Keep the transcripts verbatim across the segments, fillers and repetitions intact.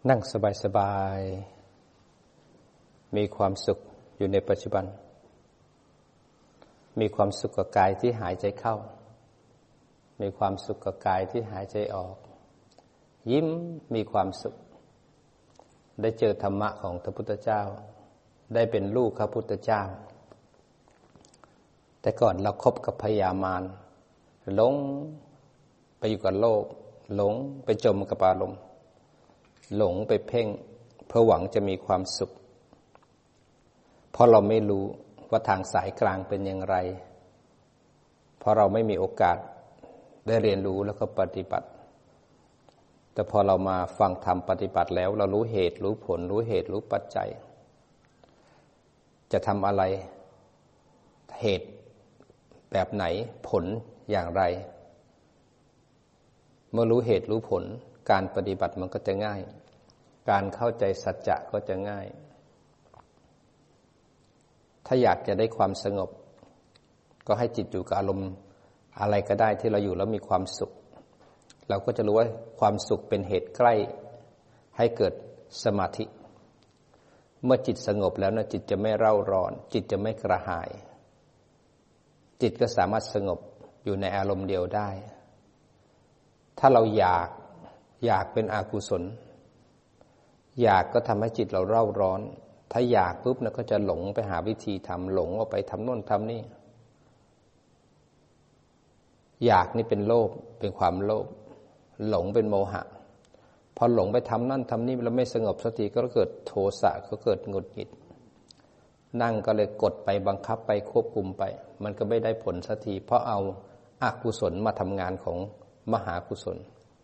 นั่งสบายๆมีความสุขอยู่ในปัจจุบันมีความสุขกับกายที่หายใจเข้ามีความสุขกับกายที่หายใจออกยิ้มมีความสุขได้เจอธรรมะของพระพุทธเจ้าได้เป็นลูกพระพุทธเจ้าแต่ก่อนเราคบกับพยามารหลงไปอยู่กับโลกหลงไปจมกับอารมณ์หลงไปเพ่งเพื่อหวังจะมีความสุขเพราะเราไม่รู้ว่าทางสายกลางเป็นอย่างไรเพราะเราไม่มีโอกาสได้เรียนรู้แล้วก็ปฏิบัติแต่พอเรามาฟังธรรมปฏิบัติแล้วเรารู้เหตุรู้ผลรู้เหตุรู้ปัจจัยจะทำอะไรเหตุแบบไหนผลอย่างไรเมื่อรู้เหตุรู้ผลการปฏิบัติมันก็จะง่ายการเข้าใจสัจจะก็จะง่ายถ้าอยากจะได้ความสงบก็ให้จิตอยู่กับอารมณ์อะไรก็ได้ที่เราอยู่แล้วมีความสุขเราก็จะรู้ว่าความสุขเป็นเหตุใกล้ให้เกิดสมาธิเมื่อจิตสงบแล้วนะจิตจะไม่เร่าร้อนจิตจะไม่กระหายจิตก็สามารถสงบอยู่ในอารมณ์เดียวได้ถ้าเราอยากอยากเป็นอกุศลอยากก็ทำให้จิตเราเร่าร้อนถ้าอยากปุ๊บนะก็จะหลงไปหาวิธีทำหลงออกไปทำโน่นทำนี่อยากนี่เป็นโลภเป็นความโลภหลงเป็นโมหะพอหลงไปทำนั่นทำนี่แล้วไม่สงบสักทีก็เกิดโทสะก็เกิดหงุดหงิดนั่งก็เลยกดไปบังคับไปควบคุมไปมันก็ไม่ได้ผลสักทีเพราะเอาอกุศลมาทำงานของมหากุศล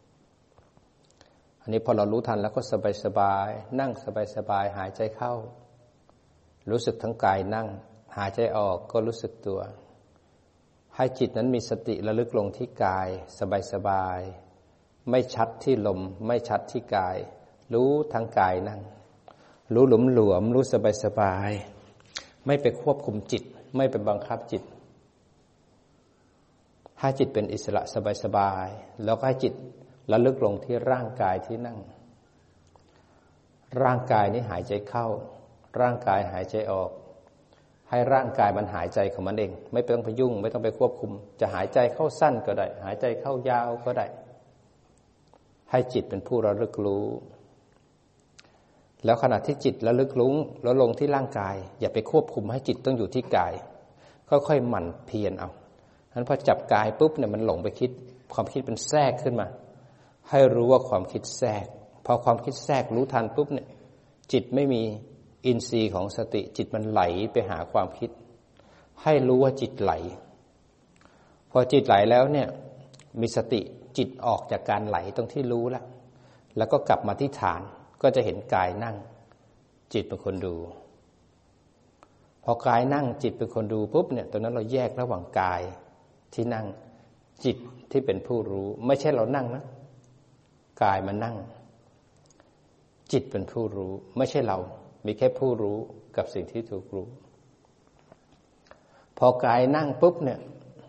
อันนี้พอเรารู้ทันแล้วก็สบายๆนั่งสบายๆหายใจเข้ารู้สึกทั้งกายนั่งหายใจออกก็รู้สึกตัวให้จิตนั้นมีสติระลึกลงที่กายสบายๆไม่ชัดที่ลมไม่ชัดที่กายรู้ทั้งกายนั่งรู้หลวมๆรู้สบายๆไม่ไปควบคุมจิตไม่ไปบังคับจิตให้จิตเป็นอิสระสบายๆแล้วก็ให้จิตระลึกลงที่ร่างกายที่นั่งร่างกายนี้หายใจเข้าร่างกายหายใจออกให้ร่างกายมันหายใจของมันเองไม่ต้องไปยุ่งไม่ต้องไปควบคุมจะหายใจเข้าสั้นก็ได้หายใจเข้ายาวก็ได้ให้จิตเป็นผู้ระลึกรู้แล้วขณะที่จิตระลึกรู้แล้วลงที่ร่างกายอย่าไปควบคุมให้จิตต้องอยู่ที่กายค่อยๆหมั่นเพียรเอาฉะนั้นพอจับกายปุ๊บเนี่ยมันหลงไปคิดความคิดเป็นแทรกขึ้นมาให้รู้ว่าความคิดแทรกพอความคิดแทรกรู้ทันปุ๊บเนี่ยจิตไม่มีอินทรีย์ของสติจิตมันไหลไปหาความคิดให้รู้ว่าจิตไหลพอจิตไหลแล้วเนี่ยมีสติจิตออกจากการไหลตรงที่รู้แล้วแล้วก็กลับมาที่ฐานก็จะเห็นกายนั่งจิตเป็นคนดูพอกายนั่งจิตเป็นคนดูปุ๊บเนี่ยตอนนั้นเราแยกระหว่างกายที่นั่งจิตที่เป็นผู้รู้ไม่ใช่เรานั่งนะกายมันนั่งจิตเป็นผู้รู้ไม่ใช่เรามีแค่ผู้รู้กับสิ่งที่ถูกรู้พอกายนั่งปุ๊บเนี่ย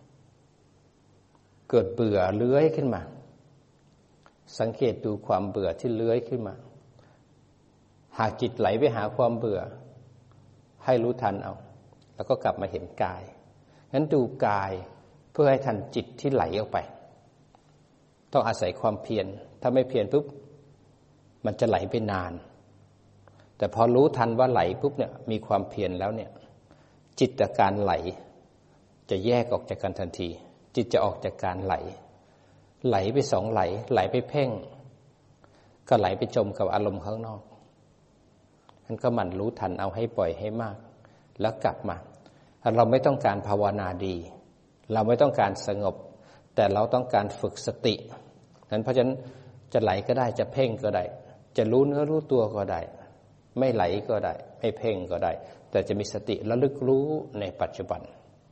เกิดเบื่อเลื้อยขึ้นมาสังเกตดูความเบื่อที่เลื้อยขึ้นมาหากจิตไหลไปหาความเบื่อให้รู้ทันเอาแล้วก็กลับมาเห็นกายงั้นดูกายเพื่อให้ทันจิตที่ไหลออกไปต้องอาศัยความเพียรถ้าไม่เพียรปุ๊บมันจะไหลไปนานแต่พอรู้ทันว่าไหลปุ๊บเนี่ยมีความเพียรแล้วเนี่ยจิตจากการไหลจะแยกออกจากกันทันทีจิตจะออกจากการไหลไหลไปสองไหลไหลไปเพ่งก็ไหลไปจมกับอารมณ์ข้างนอกนั้นก็หมั่นรู้ทันเอาให้ปล่อยให้มากแล้วกลับมาเราไม่ต้องการภาวนาดีเราไม่ต้องการสงบแต่เราต้องการฝึกสตินั้นเพราะฉะนั้นจะไหลก็ได้จะเพ่งก็ได้จะรู้เนื้อรู้ตัวก็ได้ไม่ไหลก็ได้ไม่เพ่งก็ได้แต่จะมีสติระลึกรู้ในปัจจุบัน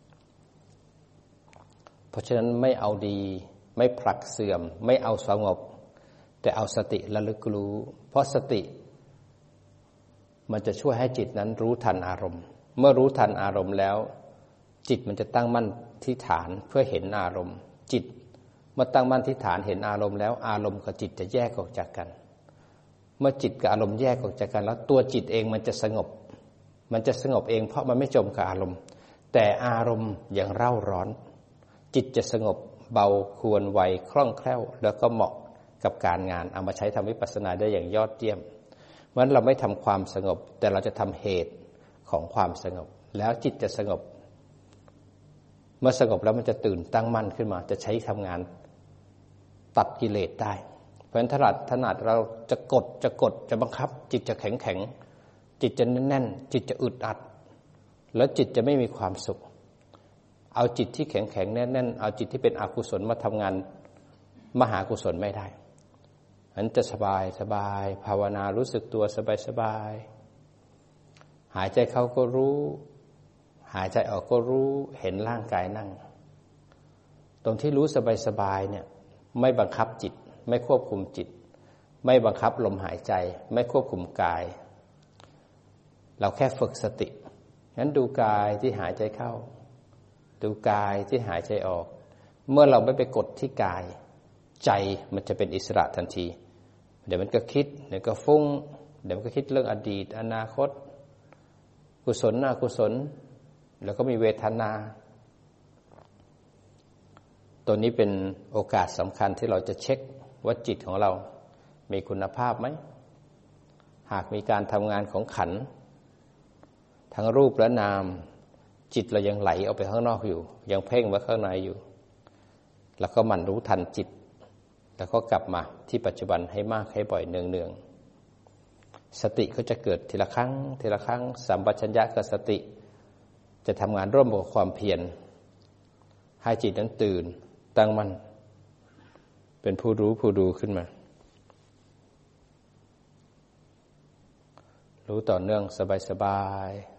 เพราะฉะนั้นไม่เอาดีไม่ผลักเสื่อมไม่เอาสงบแต่เอาสติระลึกรู้เพราะสติมันจะช่วยให้จิตนั้นรู้ทันอารมณ์เมื่อรู้ทันอารมณ์แล้วจิตมันจะตั้งมั่นที่ฐานเพื่อเห็นอารมณ์จิตเมื่อตั้งมั่นที่ฐานเห็นอารมณ์แล้วอารมณ์กับจิตจะแยกออกจากกันเมื่อจิตกับอารมณ์แยกออกจากกันแล้วตัวจิตเองมันจะสงบมันจะสงบเองเพราะมันไม่จมกับอารมณ์แต่อารมณ์ยังเร่าร้อนจิตจะสงบเบาควรไวคล่องแคล่วแล้วก็เหมาะกับการงานเอามาใช้ทำวิปัสสนาได้อย่างยอดเยี่ยมเพราะฉะนั้นเราไม่ทำความสงบแต่เราจะทำเหตุของความสงบแล้วจิตจะสงบเมื่อสงบแล้วมันจะตื่นตั้งมั่นขึ้นมาจะใช้ทำงานตัดกิเลสได้เพราะฉะนั้นถนัดถนัดเราจะกดจะกดจะบังคับจิตจะแข็งแข็งจิตจะแน่นๆจิตจะอึดอัดแล้วจิตจะไม่มีความสุขเอาจิตที่แข็งแข็งแน่นๆเอาจิตที่เป็นอกุศลมาทำงานมหากุศลไม่ได้อันจะสบายสบายภาวนารู้สึกตัวสบายสบายหายใจเข้าก็รู้หายใจออกก็รู้เห็นร่างกายนั่งตรงที่รู้สบายสบายเนี่ยไม่บังคับจิตไม่ควบคุมจิตไม่บังคับลมหายใจไม่ควบคุมกายเราแค่ฝึกสติงั้นดูกายที่หายใจเข้าดูกายที่หายใจออกเมื่อเราไม่ไปกดที่กายใจมันจะเป็นอิสระทันทีเดี๋ยวมันก็คิดเดี๋ยวก็ฟุ้งเดี๋ยวมันก็คิดเรื่องอดีตอนาคตกุศลอกุศลแล้วก็มีเวทนาตัวนี้เป็นโอกาสสำคัญที่เราจะเช็คว่าจิตของเรามีคุณภาพไหมหากมีการทำงานของขันธ์ทั้งรูปและนามจิตเรายังไหลออกไปข้างนอกอยู่ยังเพ่งไว้ข้างในอยู่แล้วก็หมั่นรู้ทันจิตแล้วก็กลับมาที่ปัจจุบันให้มากให้บ่อยเนืองๆสติก็จะเกิดทีละครั้งทีละครั้งสัมปชัญญะกับสติจะทำงานร่วมกับความเพียรให้จิตนั้นตื่นตั้งมั่นเป็นผู้รู้ผู้ดูขึ้นมารู้ต่อเนื่องสบายๆ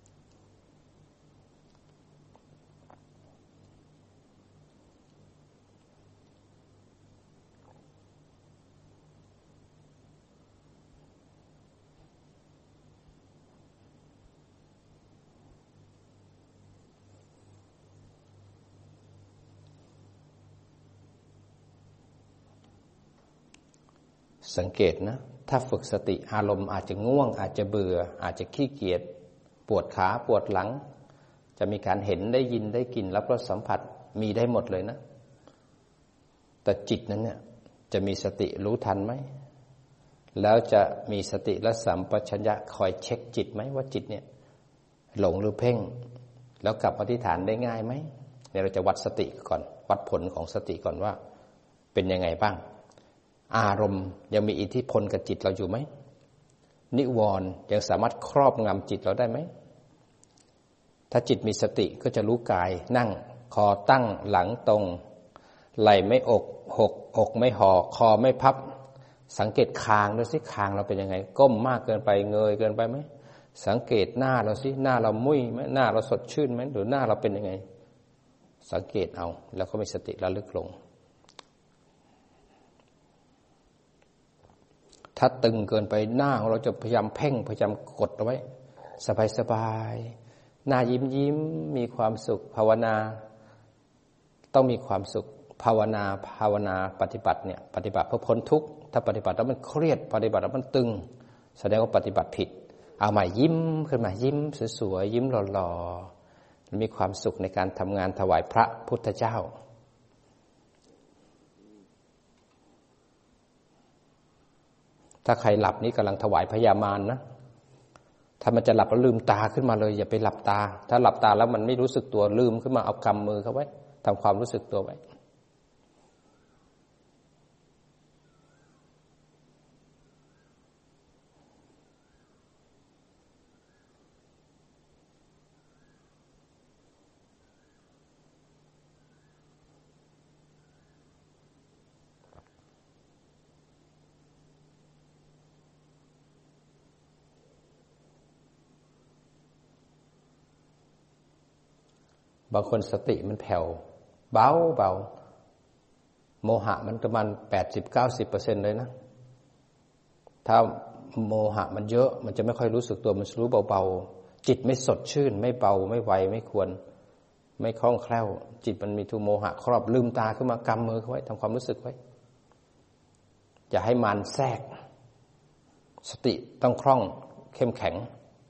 สังเกตนะถ้าฝึกสติอารมณ์อาจจะง่วงอาจจะเบื่ออาจจะขี้เกียจปวดขาปวดหลังจะมีการเห็นได้ยินได้กลิ่นรับรสสัมผัสมีได้หมดเลยนะแต่จิตนั้นเนี่ยจะมีสติรู้ทันไหมแล้วจะมีสติและสัมปชัญญะคอยเช็คจิตไหมว่าจิตเนี่ยหลงหรือเพ่งแล้วกลับมาที่ฐานได้ง่ายไหมเนี่ยเราจะวัดสติก่อนวัดผลของสติก่อนว่าเป็นยังไงบ้างอารมณ์ยังมีอิทธิพลกับจิตเราอยู่ไหมนิวรณ์ยังสามารถครอบงำจิตเราได้ไหมถ้าจิตมีสติก็จะรู้กายนั่งคอตั้งหลังตรงไหล่ไม่อกหกอกไม่ห่อคอไม่พับสังเกตคางดูสิคางเราเป็นยังไงก้มมากเกินไปเงยเกินไปไหมสังเกตหน้าเราสิหน้าเรามุ้ยไหมหน้าเราสดชื่นไหมหรือหน้าเราเป็นยังไงสังเกตเอาแล้วก็มีสติระลึกลงถ้าตึงเกินไปหน้าของเราจะพยายามเพ่งพยายามกดเอาไว้สบายๆหน้ายิ้มยิ้มมีความสุขภาวนาต้องมีความสุขภาวนาภาวนาปฏิบัติเนี่ยปฏิบัติเพื่อพ้นทุกข์ถ้าปฏิบัติแล้วมันเครียดปฏิบัติแล้วมันตึงแสดงว่าปฏิบัติผิดเอาใหม่ยิ้มขึ้นมายิ้มสวยๆยิ้มหล่อๆมีความสุขในการทำงานถวายพระพุทธเจ้าถ้าใครหลับนี่กำลังถวายพญามารนะถ้ามันจะหลับแล้วลืมตาขึ้นมาเลยอย่าไปหลับตาถ้าหลับตาแล้วมันไม่รู้สึกตัวลืมขึ้นมาเอากำมือเขาไว้ทำความรู้สึกตัวไว้บางคนสติมันแผ่วเบาเบาโมหะมันประมาณ แปดสิบถึงเก้าสิบเปอร์เซ็นต์ เลยนะถ้าโมหะมันเยอะมันจะไม่ค่อยรู้สึกตัวมันรู้เบาๆจิตไม่สดชื่นไม่เบาไม่ไวไม่ควรไม่คล่องแคล่วจิตมันมีทุโมหะครอบลืมตาขึ้นมากำมือเขาไว้ทำความรู้สึกไว้อย่าให้มารแทรกสติต้องคล่องเข้มแข็ง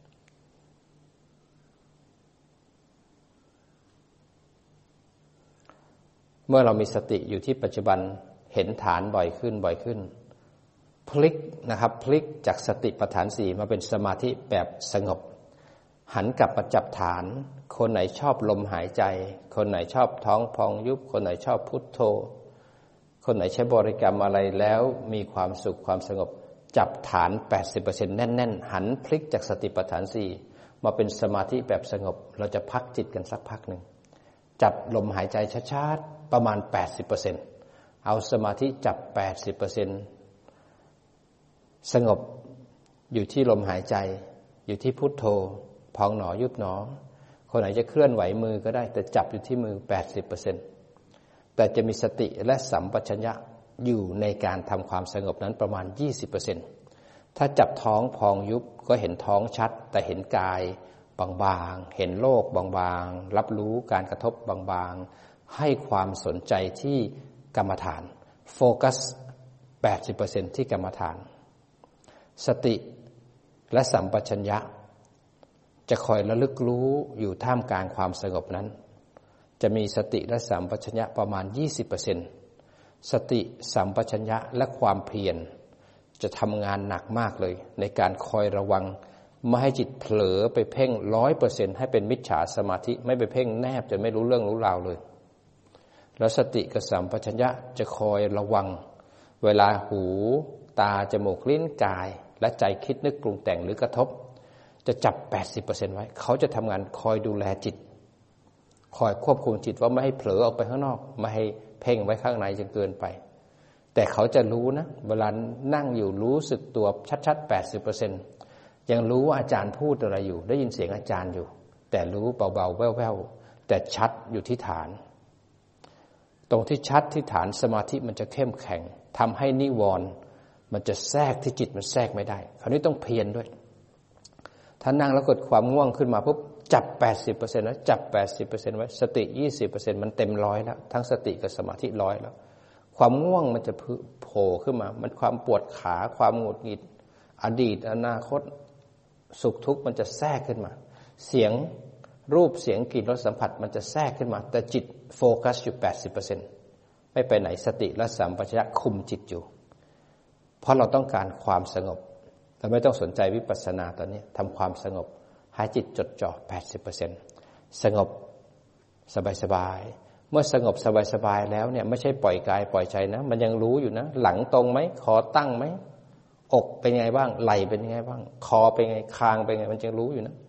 เมื่อเรามีสติอยู่ที่ปัจจุบันเห็นฐานบ่อยขึ้นบ่อยขึ้นพลิกนะครับพลิกจากสติปัฏฐานสี่มาเป็นสมาธิแบบสงบหันกลับมาจับฐานคนไหนชอบลมหายใจคนไหนชอบท้องพองยุบคนไหนชอบพุทโธคนไหนใช้บริกรรมอะไรแล้วมีความสุขความสงบจับฐาน แปดสิบเปอร์เซ็นต์ แน่นๆหันพลิกจากสติปัฏฐานสี่มาเป็นสมาธิแบบสงบเราจะพักจิตกันสักพักหนึ่งจับลมหายใจช้าๆประมาณ แปดสิบเปอร์เซ็นต์ เอาสมาธิจับ แปดสิบเปอร์เซ็นต์ สงบอยู่ที่ลมหายใจอยู่ที่พุทโธพองหนอยุบหนอคนไหนจะเคลื่อนไหวมือก็ได้แต่จับอยู่ที่มือ แปดสิบเปอร์เซ็นต์ แต่จะมีสติและสัมปชัญญะอยู่ในการทำความสงบนั้นประมาณ ยี่สิบเปอร์เซ็นต์ ถ้าจับท้องพองยุบก็เห็นท้องชัดแต่เห็นกายบางๆเห็นโลกบางๆรับรู้การกระทบบางๆให้ความสนใจที่กรรมฐานโฟกัส แปดสิบเปอร์เซ็นต์ ที่กรรมฐานสติและสัมปชัญญะจะคอยระลึกรู้อยู่ท่ามกลางความสงบนั้นจะมีสติและสัมปชัญญะประมาณ ยี่สิบเปอร์เซ็นต์ สติสัมปชัญญะและความเพียรจะทำงานหนักมากเลยในการคอยระวังไม่ให้จิตเผลอไปเพ่ง ร้อยเปอร์เซ็นต์ ให้เป็นมิจฉาสมาธิไม่ไปเพ่งแนบจนไม่รู้เรื่องรู้ราวเลยแล้วสติกับสัมปชัญญะจะคอยระวังเวลาหูตาจมูกลิ้นกายและใจคิดนึกปรุงแต่งหรือกระทบจะจับ แปดสิบเปอร์เซ็นต์ ไว้เขาจะทำงานคอยดูแลจิตคอยควบคุมจิตว่าไม่ให้เผลอออกไปข้างนอกไม่ให้เพ่งไว้ข้างในจนเกินไปแต่เขาจะรู้นะเวลานั่งอยู่รู้สึกตัวชัดๆ แปดสิบเปอร์เซ็นต์ ยังรู้ว่าอาจารย์พูดอะไรอยู่ได้ยินเสียงอาจารย์อยู่แต่รู้เบาๆแว่วๆแต่ชัดอยู่ที่ฐานตรงที่ชัดที่ฐานสมาธิมันจะเข้มแข็งทำให้นิวรณ์มันจะแทรกที่จิตมันแทรกไม่ได้คราวนี้ต้องเพียรด้วยถ้านั่งแล้วเกิดความง่วงขึ้นมาปุ๊บจับ แปดสิบเปอร์เซ็นต์ แล้วจับ แปดสิบเปอร์เซ็นต์ ไว้สติ ยี่สิบเปอร์เซ็นต์ มันเต็มร้อยแล้วทั้งสติกับสมาธิร้อยแล้วความง่วงมันจะโผล่ขึ้นมามันความปวดขาความหงุดหงิดอดีตอนาคตสุขทุกข์มันจะแทรกขึ้นมาเสียงรูปเสียงกลิ่นรสสัมผัสมันจะแทรกขึ้นมาแต่จิตโฟกัสอยู่ แปดสิบเปอร์เซ็นต์ ไม่ไปไหนสติและสัมปชัญญะคุมจิตอยู่เพราะเราต้องการความสงบเราไม่ต้องสนใจวิปัสสนาตอนนี้ทำความสงบให้จิตจดจ่อ แปดสิบเปอร์เซ็นต์ สงบสบายๆเมื่อสงบสบายๆแล้วเนี่ยไม่ใช่ปล่อยกายปล่อยใจนะมันยังรู้อยู่นะหลังตรงไหมคอตั้งไหมอกเป็นไงบ้างไหล่เป็นไงบ้างคอเป็นไงคางเป็นไงมันยังรู้อยู่นะ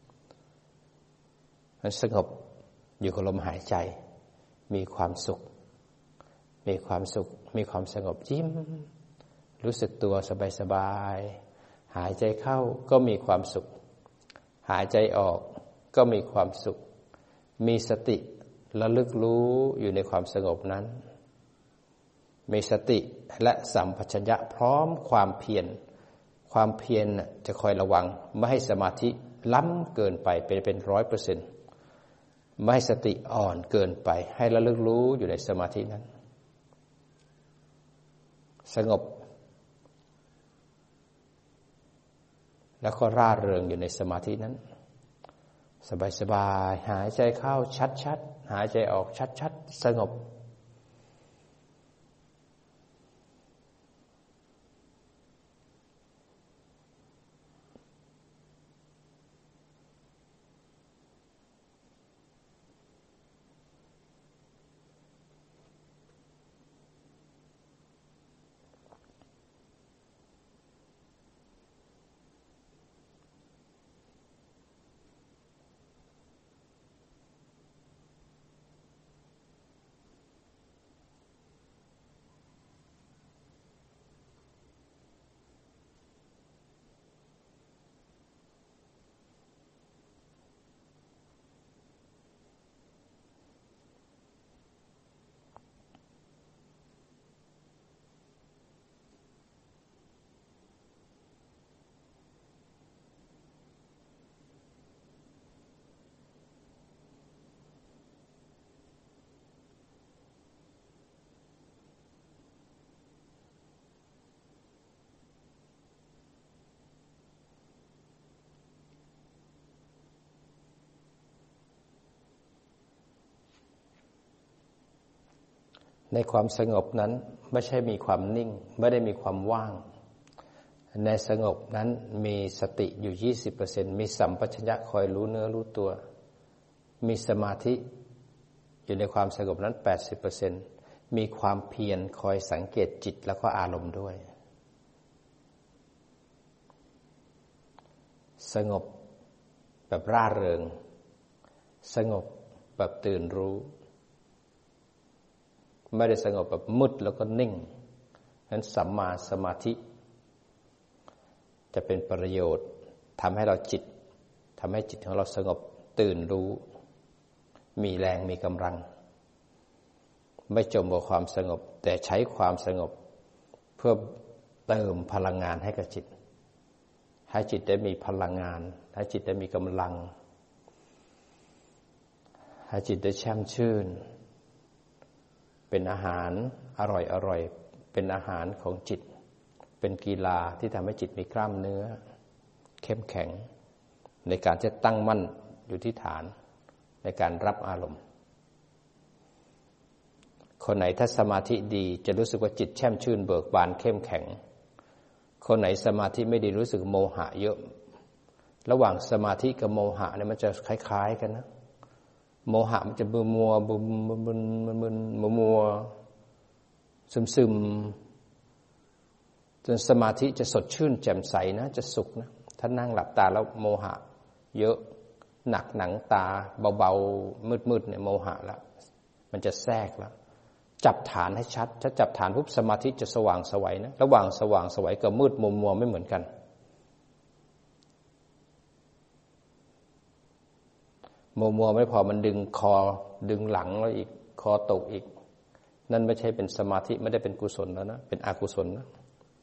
มันสงบอยู่กับลมหายใจมีความสุขมีความสุขมีความสงบยิ้มรู้สึกตัวสบายๆหายใจเข้าก็มีความสุขหายใจออกก็มีความสุขมีสติระลึกรู้อยู่ในความสงบนั้นมีสติและสัมปชัญญะพร้อมความเพียรความเพียรจะคอยระวังไม่ให้สมาธิล้ำเกินไปเป็นเป็น ร้อยเปอร์เซ็นต์ ไม่ให้สติอ่อนเกินไปให้ระลึกรู้อยู่ในสมาธินั้นสงบแล้วก็ร่าเริงอยู่ในสมาธินั้นสบายๆหายใจเข้าชัดๆหายใจออกชัดๆสงบในความสงบนั้นไม่ใช่มีความนิ่งไม่ได้มีความว่างในสงบนั้นมีสติอยู่ ยี่สิบเปอร์เซ็นต์ มีสัมปชัญญะคอยรู้เนื้อรู้ตัวมีสมาธิอยู่ในความสงบนั้น แปดสิบเปอร์เซ็นต์ มีความเพียรคอยสังเกตจิตแล้วก็อารมณ์ด้วยสงบแบบร่าเริงสงบแบบตื่นรู้ไม่ได้สงบแบบมืดแล้วก็นิ่งนั้นสัมมาสมาธิจะเป็นประโยชน์ทำให้เราจิตทำให้จิตของเราสงบตื่นรู้มีแรงมีกำลังไม่จมกับความสงบแต่ใช้ความสงบเพื่อเติมพลังงานให้กับจิตให้จิตได้มีพลังงานให้จิตได้มีกำลังให้จิตได้แช่มชื่นเป็นอาหารอร่อยอร่อยเป็นอาหารของจิตเป็นกีฬาที่ทำให้จิตมีกล้ามเนื้อเข้มแข็งในการจะตั้งมั่นอยู่ที่ฐานในการรับอารมณ์คนไหนถ้าสมาธิดีจะรู้สึกว่าจิตแช่มชื่นเบิกบานเข้มแข็งคนไหนสมาธิไม่ดีรู้สึกโมหะเยอะระหว่างสมาธิกับโมหะเนี่ยมันจะคล้ายๆกันนะโมหะมันจะบึนมัวบึนบึนบึนบึนมัวมัวซึมซึมจนสมาธิจะสดชื่นแจ่มใสนะจะสุขนะถ้านั่งหลับตาแล้วโมหะเยอะหนักหนังตาเบาๆมืดๆเนี่ยโมหะแล้วมันจะแทรกแล้วจับฐานให้ชัดถ้าจับฐานปุ๊บสมาธิจะสว่างไสวนะระหว่างสว่างไสวกับมืดมัวมัวไม่เหมือนกันมัวมัวไม่พอมันดึงคอดึงหลังแล้วอีกคอตกอีกนั่นไม่ใช่เป็นสมาธิไม่ได้เป็นกุศลแล้วนะเป็นอกุศลนะ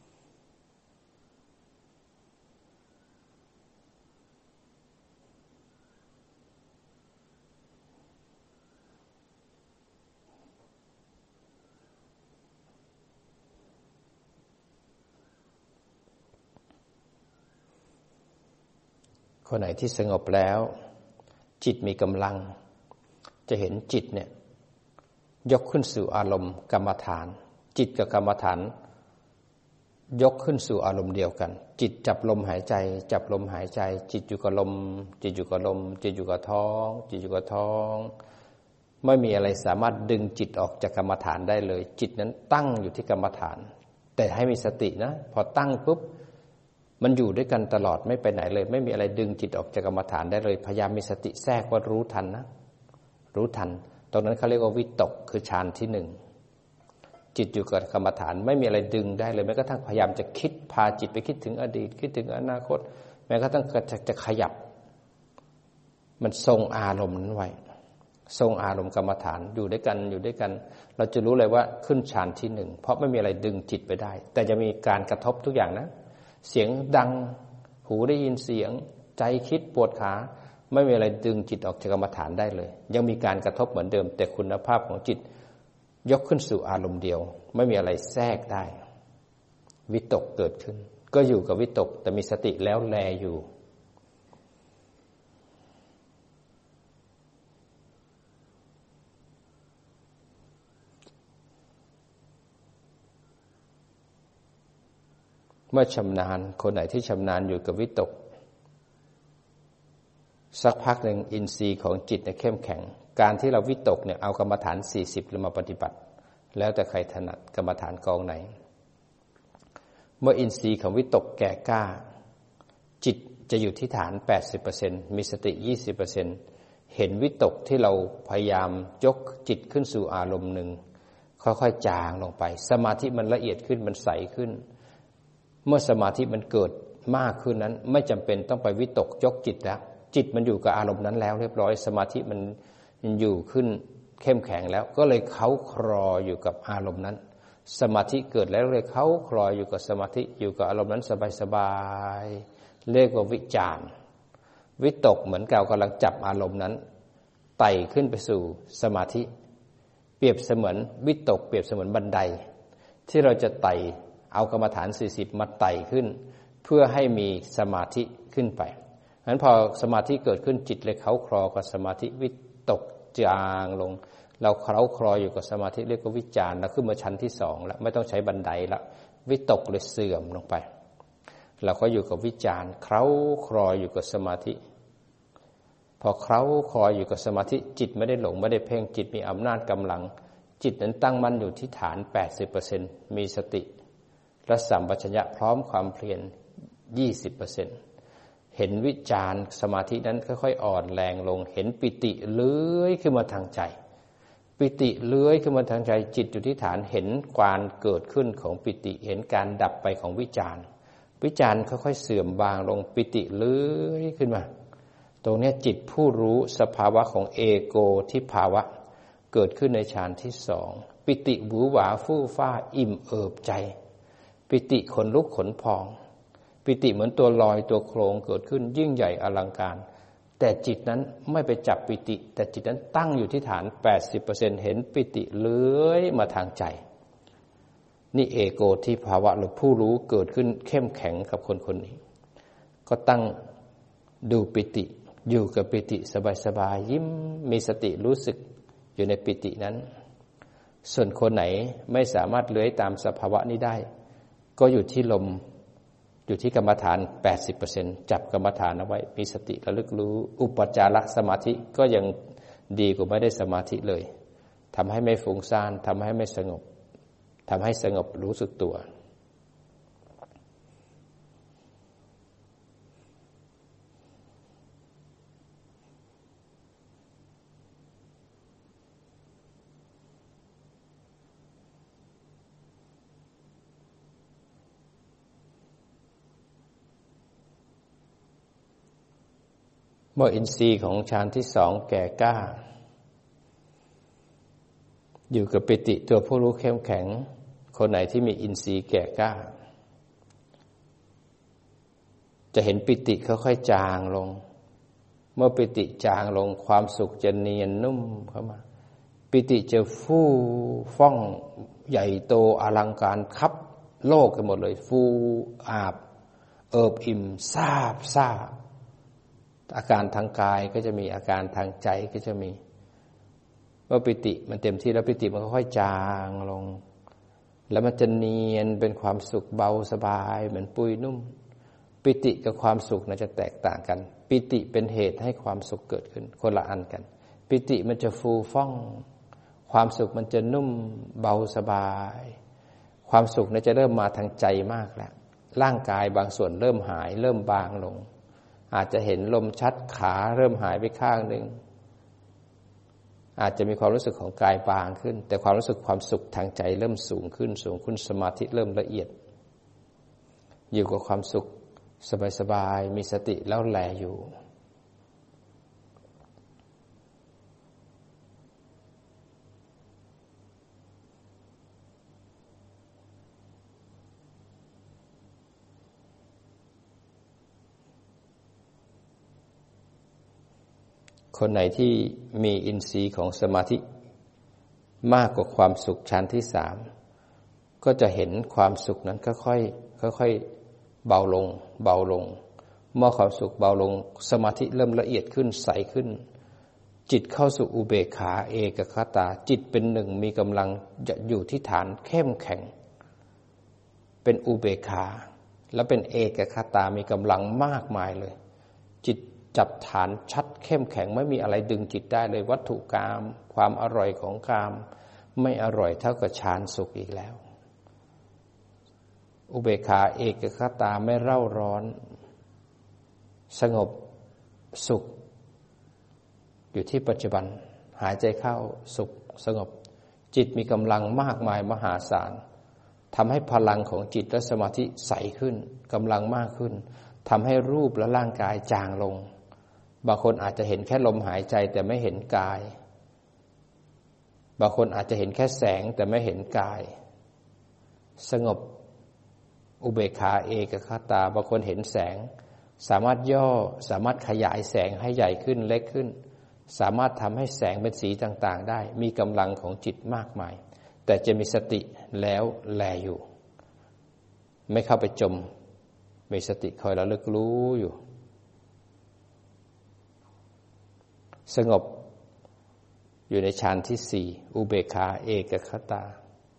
คนไหนที่สงบแล้วจิตมีกำลังจะเห็นจิตเนี่ยยกขึ้นสู่อารมณ์กรรมฐานจิตกับกรรมฐานยกขึ้นสู่อารมณ์เดียวกันจิตจับลมหายใจจับลมหายใจจิตอยู่กับลมจิตอยู่กับลมจิตอยู่กับท้องจิตอยู่กับท้องไม่มีอะไรสามารถดึงจิตออกจากกรรมฐานได้เลยจิตนั้นตั้งอยู่ที่กรรมฐานแต่ให้มีสตินะพอตั้งปุ๊บมันอยู่ด้วยกันตลอดไม่ไปไหนเลยไม่มีอะไรดึงจิตออกจากกรรมฐานได้เลยพยายามมีสติแทรกว่ารู้ทันนะรู้ทันตรงนั้นเขาเรียกว่าวิตกคือฌานที่หนึ่งจิตอยู่กับกรรมฐานไม่มีอะไรดึงได้เลยแม้กระทั่งพยายามจะคิดพาจิตไปคิดถึงอดีตคิดถึงอนาคตแม้กระทั่งจะจะขยับมันทรงอารมณ์นั้นไว้ทรงอารมณ์กรรมฐานอยู่ด้วยกันอยู่ด้วยกันเราจะรู้เลยว่าขึ้นฌานที่หนึ่งเพราะไม่มีอะไรดึงจิตไปได้แต่จะมีการกระทบทุกอย่างนะเสียงดังหูได้ยินเสียงใจคิดปวดขาไม่มีอะไรดึงจิตออกจากกรรมฐานได้เลยยังมีการกระทบเหมือนเดิมแต่คุณภาพของจิตยกขึ้นสู่อารมณ์เดียวไม่มีอะไรแทรกได้วิตกเกิดขึ้นก็อยู่กับวิตกแต่มีสติแล้วแลอยู่เมื่อชำนาญคนไหนที่ชำนาญอยู่กับวิตกสักพักหนึ่งอินทรีย์ของจิตเนี่ยเข้มแข็งการที่เราวิตกเนี่ยเอากรรมฐานสี่สิบมาปฏิบัติแล้วแต่ใครถนัดกรรมฐานกองไหนเมื่ออินทรีย์ของวิตกแก่กล้าจิตจะอยู่ที่ฐาน แปดสิบเปอร์เซ็นต์ มีสติ ยี่สิบเปอร์เซ็นต์ เห็นวิตกที่เราพยายามยกจิตขึ้นสู่อารมณ์หนึ่งค่อยๆจางลงไปสมาธิมันละเอียดขึ้นมันใสขึ้นเมื่อสมาธิมันเกิดมากขึ้นนั้นไม่จำเป็นต้องไปวิตกยกจิตแล้วจิตมันอยู่กับอารมณ์นั้นแล้วเรียบร้อยสมาธิมันอยู่ขึ้นเข้มแข็งแล้วก็เลยเค้าคลออยู่กับอารมณ์นั้นสมาธิเกิดแล้วเลยเค้าคลออยู่กับสมาธิอยู่กับอารมณ์นั้นสบายๆเรียกว่าวิจารวิตกเหมือนกับกำลังจับอารมณ์นั้นไต่ขึ้นไปสู่สมาธิเปรียบเสมือนวิตกเปรียบเสมือนบันไดที่เราจะไต่เอากรรมฐานสี่สิบมาไต่ขึ้นเพื่อให้มีสมาธิขึ้นไปงั้นพอสมาธิเกิดขึ้นจิตเลยเค้าคลอกับสมาธิวิตกจางลงเราเคล้าคลออยู่กับสมาธิเรียกว่าวิจารณ์แล้วขึ้นมาชั้นที่สองแล้วไม่ต้องใช้บันไดละวิตกเลยเสื่อมลงไปเราก็อยู่กับวิจารณ์เคล้าคลออยู่กับสมาธิพอเคล้าคลออยู่กับสมาธิจิตไม่ได้หลงไม่ได้เพ่งจิตมีอำนาจกำลังจิตนั้นตั้งมั่นอยู่ที่ฐาน แปดสิบเปอร์เซ็นต์ มีสติและสัมปชัญญะพร้อมความเพียร ยี่สิบเปอร์เซ็นต์ เห็นวิจารณ์สมาธินั้นค่อยๆอ่อนแรงลงเห็นปิติเลื้อยขึ้นมาทางใจปิติเลื้อยขึ้นมาทางใจจิตอยู่ที่ฐานเห็นการเกิดขึ้นของปิติเห็นการดับไปของวิจารณ์วิจารณ์ค่อยๆเสื่อมบางลงปิติเลื้อยขึ้นมาตรงนี้จิตผู้รู้สภาวะของเอโกทิภาวะเกิดขึ้นในฌานที่สองปิติหวือหวาฟู่ฟ้าอิ่มเอิบใจปิติขนลุกขนพองปิติเหมือนตัวลอยตัวโครงเกิดขึ้นยิ่งใหญ่อลังการแต่จิตนั้นไม่ไปจับปิติแต่จิตนั้นตั้งอยู่ที่ฐาน แปดสิบเปอร์เซ็นต์ เห็นปิติเลื้อยมาทางใจนี่เอโกทิภาวะหรือผู้รู้เกิดขึ้นเข้มแข็งกับคนคนนี้ก็ตั้งดูปิติอยู่กับปิติสบายๆยิ้มมีสติรู้สึกอยู่ในปิตินั้นส่วนคนไหนไม่สามารถเลื้อยตามสภาวะนี้ได้ก็อยู่ที่ลมอยู่ที่กรรมฐาน แปดสิบเปอร์เซ็นต์ จับกรรมฐานเอาไว้มีสติระลึกรู้อุปจารสมาธิก็ยังดีกว่าไม่ได้สมาธิเลยทำให้ไม่ฟุ้งซ่านทำให้ไม่สงบทำให้สงบรู้สึกตัวเมื่ออินทรีย์ของฌานที่สองแก่กล้าอยู่กับปิติตัวผู้รู้เข้มแข็งคนไหนที่มีอินทรีย์แก่กล้าจะเห็นปิติค่อยๆจางลงเมื่อปิติจางลงความสุขจะเนียนนุ่มเข้ามาปิติจะฟูฟ่องใหญ่โตอลังการคับโลกกันหมดเลยฟูอาบเอิบอิ่มซาบซ่าอาการทางกายก็จะมีอาการทางใจก็จะมีเมื่อปิติมันเต็มที่แล้วปิติมันค่อยๆจางลงแล้วมันจะเนียนเป็นความสุขเบาสบายเหมือนปุยนุ่มปิติกับความสุขน่าจะแตกต่างกันปิติเป็นเหตุให้ความสุขเกิดขึ้นคนละอันกันปิติมันจะฟูฟ่องความสุขมันจะนุ่มเบาสบายความสุขน่าจะเริ่มมาทางใจมากแล้วร่างกายบางส่วนเริ่มหายเริ่มบางลงอาจจะเห็นลมชัดขาเริ่มหายไปข้างหนึ่งอาจจะมีความรู้สึกของกายบางขึ้นแต่ความรู้สึกความสุขทางใจเริ่มสูงขึ้นสูงขึ้นสมาธิเริ่มละเอียดอยู่กับความสุขสบายๆมีสติแล้วแลอยู่คนไหนที่มีอินทรีย์ของสมาธิมากกว่าความสุขชั้นที่สามก็จะเห็นความสุขนั้นค่อยๆค่อยๆเบาลงเบาลงเมื่อความสุขเบาลงสมาธิเริ่มละเอียดขึ้นใสขึ้นจิตเข้าสู่อุเบกขาเอกคตาจิตเป็นหนึ่งมีกำลังจะอยู่ที่ฐานเข้มแข็งเป็นอุเบกขาและเป็นเอกคตามีกำลังมากมายเลยจิตจับฐานชัดเข้มแข็งไม่มีอะไรดึงจิตได้เลยวัตถุกามความอร่อยของกามไม่อร่อยเท่ากับฌานสุขอีกแล้วอุเบกขาเอกคตาไม่เร่าร้อนสงบสุขอยู่ที่ปัจจุบันหายใจเข้าสุขสงบจิตมีกำลังมากมายมหาศาลทำให้พลังของจิตและสมาธิใสขึ้นกำลังมากขึ้นทำให้รูปและร่างกายจางลงบางคนอาจจะเห็นแค่ลมหายใจแต่ไม่เห็นกายบางคนอาจจะเห็นแค่แสงแต่ไม่เห็นกายสงบอุเบกขาเอกคตาบางคนเห็นแสงสามารถย่อสามารถขยายแสงให้ใหญ่ขึ้นเล็กขึ้นสามารถทำให้แสงเป็นสีต่างๆได้มีกำลังของจิตมากมายแต่จะมีสติแล้วแลอยู่ไม่เข้าไปจมมีสติคอยระลึกรู้อยู่สงบอยู่ในฌานที่สี่อุเบกขาเอกคตา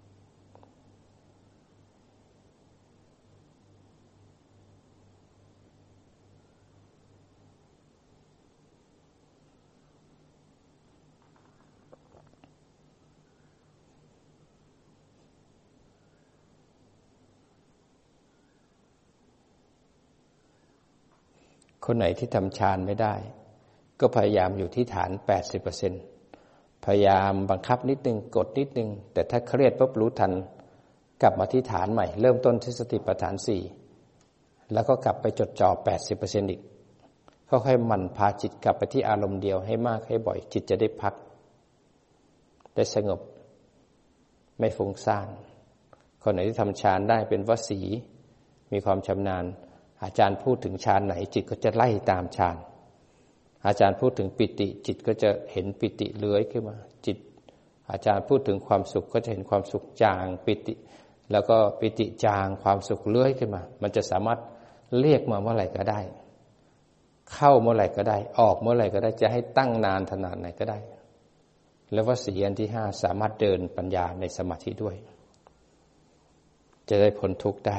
คนไหนที่ทำฌานไม่ได้ก็พยายามอยู่ที่ฐาน แปดสิบเปอร์เซ็นต์ พยายามบังคับนิดนึงกดนิดนึงแต่ถ้าเครียดปุ๊บรู้ทันกลับมาที่ฐานใหม่เริ่มต้นที่สติปัฏฐานสี่แล้วก็กลับไปจดจ่อ แปดสิบเปอร์เซ็นต์ อีกค่อยๆหมั่นพาจิตกลับไปที่อารมณ์เดียวให้มากให้บ่อยจิตจะได้พักได้สงบไม่ฟุ้งซ่านคนไหนที่ทำฌานได้เป็นวสีมีความชำนาญอาจารย์พูดถึงฌานไหนจิตก็จะไล่ตามฌานอาจารย์พูดถึงปิติจิตก็จะเห็นปิติเลื้อยขึ้นมาจิตอาจารย์พูดถึงความสุขก็จะเห็นความสุขจางปิติแล้วก็ปิติจางความสุขเลื้อยขึ้นมามันจะสามารถเรียกมาเมื่อไหร่ก็ได้เข้าเมื่อไหร่ก็ได้ออกเมื่อไหร่ก็ได้จะให้ตั้งนานขนาดไหนก็ได้แล้ววสีอันที่ห้าสามารถเดินปัญญาในสมาธิด้วยจะได้พ้นทุกข์ได้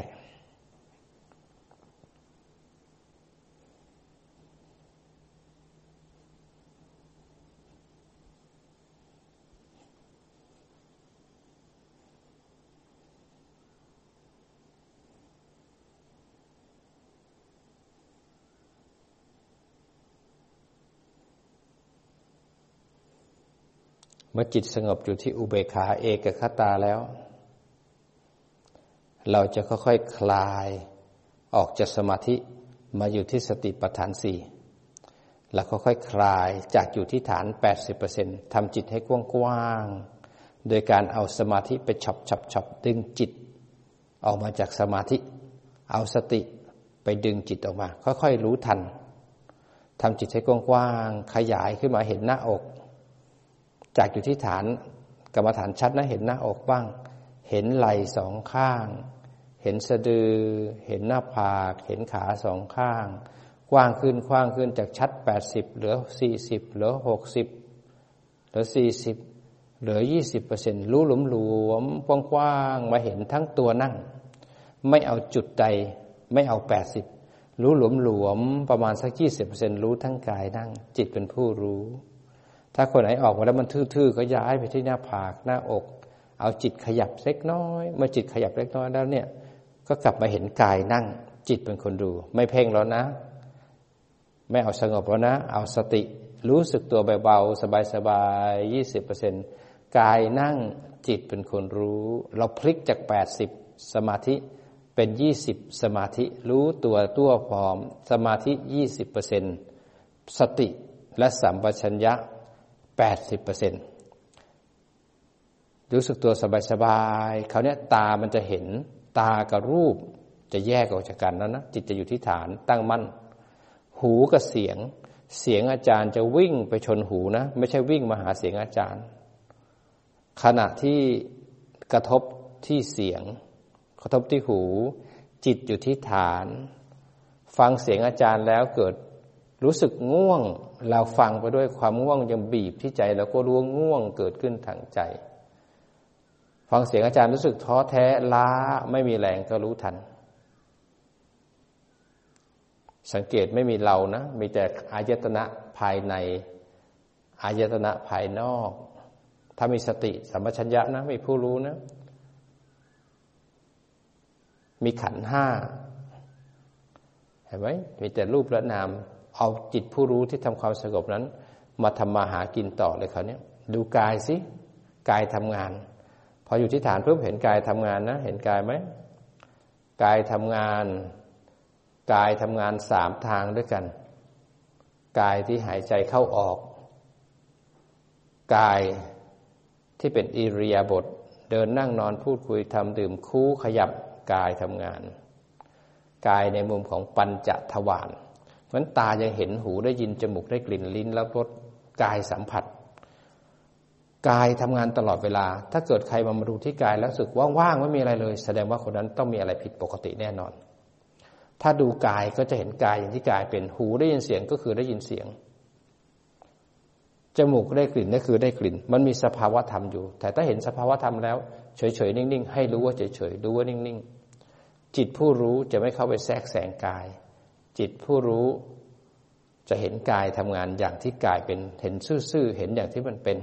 เมื่อจิตสงบอยู่ที่อุเบกขาเอกคตาแล้วเราจะค่อยๆ ค, คลายออกจากสมาธิมาอยู่ที่สติปัฏฐานสี่แล้วค่อยๆ ค, คลายจากอยู่ที่ฐาน แปดสิบเปอร์เซ็นต์ ทำจิตให้กว้างๆโดยการเอาสมาธิไปฉับๆๆดึงจิตออกมาจากสมาธิเอาสติไปดึงจิตออกมาค่อยๆรู้ทันทำจิตให้กว้างๆขยายขึ้นมาเห็นหน้าอกจากอยู่ที่ฐานกรรมฐานชัดนะเห็นหน้าอกบ้างเห็นไหล่สองข้างเห็นสะดือเห็นหน้าผากเห็นขาสองข้างกว้างขึ้นกว้างขึ้นจากชัดแปดสิบเหลือสี่สิบเหลือหกสิบเหลือสี่สิบเหลือ ยี่สิบเปอร์เซ็นต์ รู้หลวมๆกว้างๆมาเห็นทั้งตัวนั่งไม่เอาจุดใดไม่เอาแปดสิบรู้หลวมๆประมาณสัก ยี่สิบเปอร์เซ็นต์ รู้ทั้งกายนั่งจิตเป็นผู้รู้ถ้าคนไหนออกมาแล้วมันทื่อๆก็ย้ายไปที่หน้าผากหน้าอกเอาจิตขยับเล็กน้อยเมื่อจิตขยับเล็กน้อยแล้วเนี่ยก็กลับมาเห็นกายนั่งจิตเป็นคนดูไม่เพ่งแล้วนะไม่เอาสงบแล้วนะเอาสติรู้สึกตัวเบาๆสบายๆ ยี่สิบเปอร์เซ็นต์ กายนั่งจิตเป็นคนรู้เราพลิกจากแปดสิบสมาธิเป็นยี่สิบสมาธิรู้ตัวตัวพร้อมสมาธิ ยี่สิบเปอร์เซ็นต์ สติและสัมปชัญญะแปดสิบเปอร์เซ็นต์ รู้สึกตัวสบายๆคราวนี้ตามันจะเห็นตากับรูปจะแยกออกจากกันแล้วนะจิตจะอยู่ที่ฐานตั้งมั่นหูกับเสียงเสียงอาจารย์จะวิ่งไปชนหูนะไม่ใช่วิ่งมาหาเสียงอาจารย์ขณะที่กระทบที่เสียงกระทบที่หูจิตอยู่ที่ฐานฟังเสียงอาจารย์แล้วเกิดรู้สึกง่วงเราฟังไปด้วยความง่วงยังบีบที่ใจแล้วก็รู้ง่วงเกิดขึ้นทางใจฟังเสียงอาจารย์รู้สึกท้อแท้ล้าไม่มีแรงก็รู้ทันสังเกตไม่มีเรานะมีแต่อายตนะภายในอายตนะภายนอกถ้ามีสติสัมปชัญญะนะมีผู้รู้นะมีขันธ์ห้าเห็นไหมมีแต่รูปและนามเอาจิตผู้รู้ที่ทำความสงบนั้นมาทำมาหากินต่อเลยคราวนี้ดูกายสิกายทำงานพออยู่ที่ฐานเพิ่มเห็นกายทำงานนะเห็นกายไหมกายทำงานกายทำงานสามทางด้วยกันกายที่หายใจเข้าออกกายที่เป็นอิริยาบถเดินนั่งนอนพูดคุยทำดื่มคู่ขยับกายทำงานกายในมุมของปัญจทวารเพราะฉะนั้นตายังเห็นหูได้ยินจมูกได้กลิ่นลิ้นรับรสกายสัมผัสกายทำงานตลอดเวลาถ้าเกิดใครมามาดูที่กายแล้วรู้สึกว่างๆไม่มีอะไรเลยแสดงว่าคนนั้นต้องมีอะไรผิดปกติแน่นอนถ้าดูกายก็จะเห็นกายอย่างที่กายเป็นหูได้ยินเสียงก็คือได้ยินเสียงจมูกได้กลิ่นนั่นคือได้กลิ่นมันมีสภาวะธรรมอยู่แต่ถ้าเห็นสภาวะธรรมแล้วเฉยๆนิ่งๆให้รู้ว่าเฉยๆรู้ว่านิ่งๆจิตผู้รู้จะไม่เข้าไปแทรกแซงกายจิตผู้รู้จะเห็นกายทำงานอย่างที่กายเป็นเห็นซื่อๆเห็นอย่างที่มันเป็น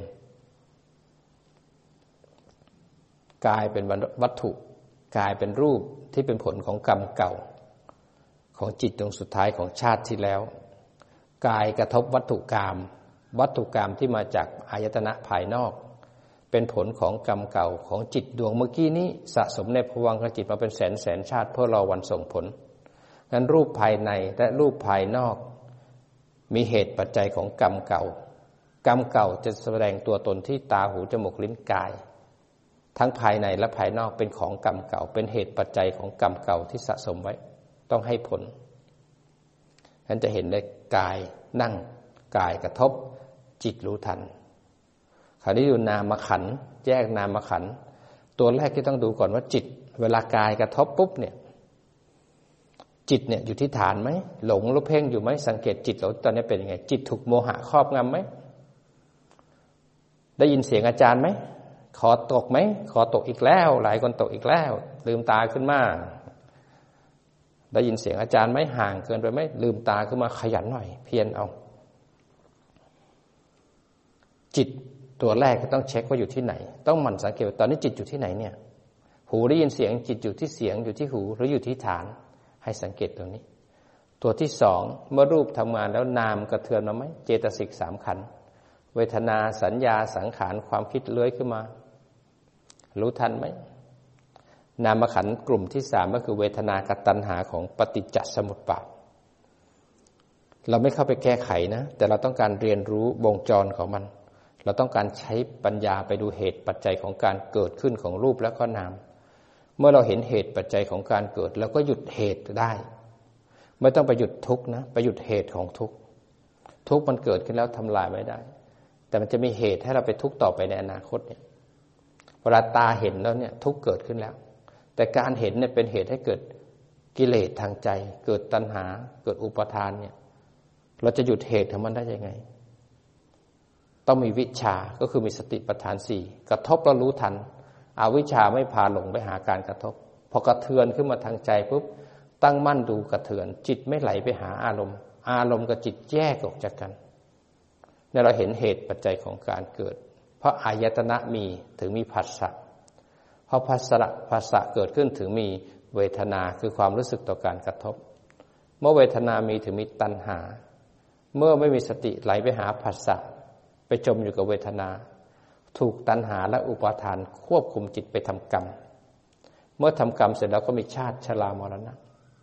กายเป็นวัตถุกายเป็นรูปที่เป็นผลของกรรมเก่าของจิตดวงสุดท้ายของชาติที่แล้วกายกระทบวัตถุกรรมวัตถุกรรมที่มาจากอายตนะภายนอกเป็นผลของกรรมเก่าของจิตดวงเมื่อกี้นี้สะสมในภวังคจิตมาเป็นแสนแสนชาติเพื่อรอวันส่งผลนั้นรูปภายในและรูปภายนอกมีเหตุปัจจัยของกรรมเก่ากรรมเก่าจะแสดงตัวตนที่ตาหูจมูกลิ้นกายทั้งภายในและภายนอกเป็นของกรรมเก่าเป็นเหตุปัจจัยของกรรมเก่าที่สะสมไว้ต้องให้ผลนั้นจะเห็นได้กายนั่งกายกระทบจิตรู้ทันคราวนี้ดูนามขันธ์แยกนามขันธ์ตัวแรกที่ต้องดูก่อนว่าจิตเวลากายกระทบปุ๊บเนี่ยจิตเนี่ยอยู่ที่ฐานไหมหลงหรือเพ่งอยู่ไหมสังเกตจิตเราตอนนี้เป็นยังไงจิตถูกโมหะครอบงำไหมได้ยินเสียงอาจารย์ไหมขอตกไหมขอตกอีกแล้วหลายคนตกอีกแล้วลืมตาขึ้นมาได้ยินเสียงอาจารย์ไหมห่างเกินไปไหมลืมตาขึ้นมาขยันหน่อยเพียรเอาจิตตัวแรกก็ต้องเช็คว่าอยู่ที่ไหนต้องหมั่นสังเกตว่าตอนนี้จิตอยู่ที่ไหนเนี่ยหูได้ยินเสียงจิตอยู่ที่เสียงอยู่ที่หูหรืออยู่ที่ฐานให้สังเกตตัวนี้ตัวที่สองเมื่อรูปทำงานแล้วนามกระเทือนมาไหมเจตสิกสามขันธ์เวทนาสัญญาสังขารความคิดเลื้อยขึ้นมารู้ทันไหมนามขันธ์กลุ่มที่สามก็คือเวทนากับตัณหาของปฏิจจสมุปบาทเราไม่เข้าไปแก้ไขนะแต่เราต้องการเรียนรู้วงจรของมันเราต้องการใช้ปัญญาไปดูเหตุปัจจัยของการเกิดขึ้นของรูปและก็นามเมื่อเราเห็นเหตุปัจจัยของการเกิดเราก็หยุดเหตุได้ไม่ต้องไปหยุดทุกข์นะไปหยุดเหตุของทุกข์ทุกข์มันเกิดขึ้นแล้วทำลายไม่ได้แต่มันจะมีเหตุให้เราไปทุกข์ต่อไปในอนาคตเนี่ยเวลาตาเห็นแล้วเนี่ยทุกข์เกิดขึ้นแล้วแต่การเห็นเนี่ยเป็นเหตุให้เกิดกิเลสทางใจเกิดตัณหาเกิดอุปทานเนี่ยเราจะหยุดเหตุของมันได้ยังไงต้องมีวิชาก็คือมีสติปัฏฐานสี่กระทบแล้วรู้ทันอวิชชาไม่พาหลงไปหาการกระทบพอกระเทือนขึ้นมาทางใจปุ๊บตั้งมั่นดูกระเทือนจิตไม่ไหลไปหาอารมณ์อารมณ์กับจิตแยกออกจากกันเนี่ยเราเห็นเหตุปัจจัยของการเกิดเพราะอายตนะมีถึงมีผัสสะเพราะผัสสะผัสสะเกิดขึ้นถึงมีเวทนาคือความรู้สึกต่อการกระทบเมื่อเวทนามีถึงมีตัณหาเมื่อไม่มีสติไหลไปหาผัสสะไปจมอยู่กับเวทนาถูกตัณหาและอุปาทานควบคุมจิตไปทำกรรมเมื่อทำกรรมเสร็จแล้วก็มีชาติชรามรณะ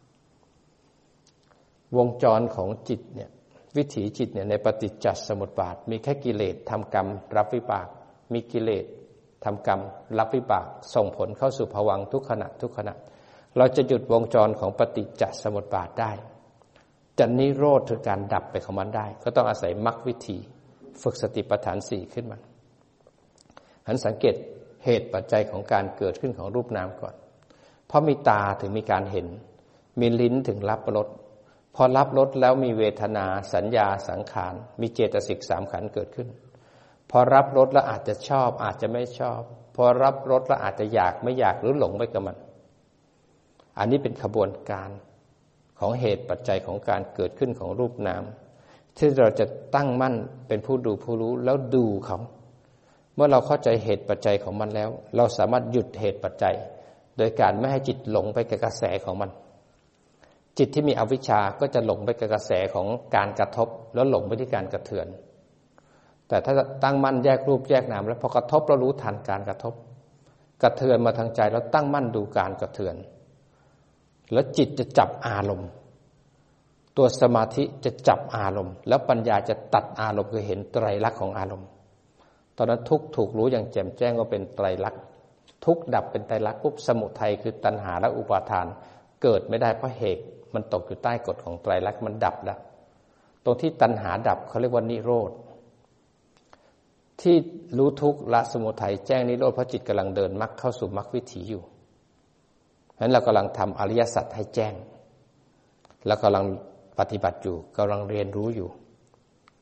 วงจรของจิตเนี่ยวิถีจิตเนี่ยในปฏิจจสมุปบาทมีแค่กิเลสทำกรรมรับวิบากมีกิเลสทำกรรมรับวิบากส่งผลเข้าสู่ภวังค์ทุกขณะทุกขณะเราจะหยุดวงจรของปฏิจจสมุปบาทได้จะนิโรธคือการดับไปของมันได้ก็ต้องอาศัยมรรควิธีฝึกสติปัฏฐานสี่ขึ้นมาหันสังเกตเหตุปัจจัยของการเกิดขึ้นของรูปนามก่อนเพราะมีตาถึงมีการเห็นมีลิ้นถึงรับรสพอรับรสแล้วมีเวทนาสัญญาสังขารมีเจตสิกสามขันธ์เกิดขึ้นพอรับรสแล้วอาจจะชอบอาจจะไม่ชอบพอรับรสแล้วอาจจะอยากไม่อยากหรือหลงไปกับมันอันนี้เป็นขบวนการของเหตุปัจจัยของการเกิดขึ้นของรูปนามที่เราจะตั้งมั่นเป็นผู้ดูผู้รู้แล้วดูเขาเมื่อเราเข้าใจเหตุปัจจัยของมันแล้วเราสามารถหยุดเหตุปัจจัยโดยการไม่ให้จิตหลงไปกับกระแสของมันจิตที่มีอวิชชาก็จะหลงไปกับกระแสของการกระทบแล้วหลงไปที่การกระเทือนแต่ถ้าตั้งมั่นแยกรูปแยกนามแล้วพอกระทบเรารู้ทันการกระทบกระเทือนมาทางใจแล้วตั้งมั่นดูการกระเทือนแล้วจิตจะจับอารมณ์ตัวสมาธิจะจับอารมณ์แล้วปัญญาจะตัดอารมณ์คือเห็นไตรลักษณ์ของอารมณ์ตอนนั้นทุกข์ถูกรู้อย่างแจ่มแจ้งว่าเป็นไตรลักษณ์ทุกข์ดับเป็นไตรลักษณ์ปุ๊บสมุทัยคือตัณหาและอุปาทานเกิดไม่ได้เพราะเหตุมันตกอยู่ใต้กฎของไตรลักษณ์มันดับแล้วตรงที่ตัณหาดับเขาเรียกว่านิโรธที่รู้ทุกข์ละสมุทัยแจ้งนิโรธเพราะจิตกำลังเดินมรรคเข้าสู่มรรควิถีอยู่เพราะฉะนั้นเรากำลังทำอริยสัจให้แจ้งแล้วกำลังปฏิบัติอยู่กำลังเรียนรู้อยู่